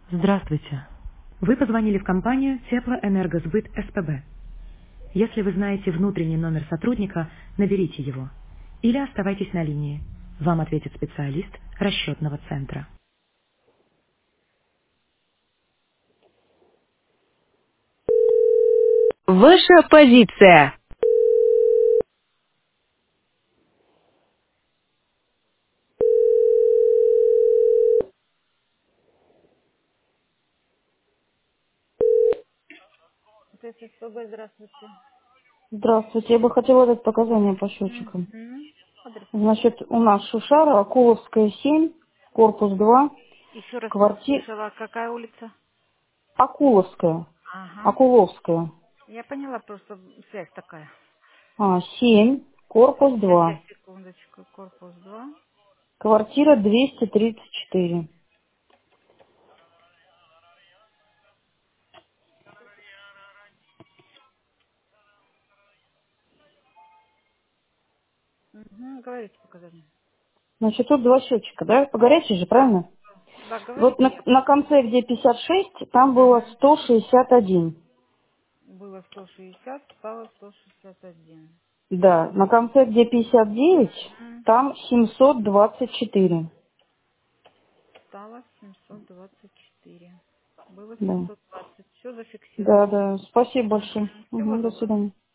Здравствуйте. Вы позвонили в компанию Теплоэнергосбыт СПБ. Если вы знаете внутренний номер сотрудника, наберите его. Или оставайтесь на линии. Вам ответит специалист расчетного центра. Ваша позиция. ТССПБ, здравствуйте. Здравствуйте. Я бы хотела дать показания по счетчикам. Мгм. Адрес. Значит, у нас Шушара, Акуловская, 7, корпус 2, Еще раз не квартира... слышала, какая улица? Акуловская. Ага. Акуловская. Я поняла, просто связь такая. 7, корпус Сейчас, 2, секундочку. Корпус 2. квартира 234. Угу. Говорите показания. Значит, тут два счетчика, да? По горячей же, Да. правильно? Да, Вот говорите, на, я... на конце, где 56, там было Угу. 161. Было 160, стало 161. Да, на конце, где 59, Мгм. там 724. Стало 724. Было Да. 720. Все Да, зафиксировано. да. Спасибо большое. Всего Мгм, до доброго. свидания.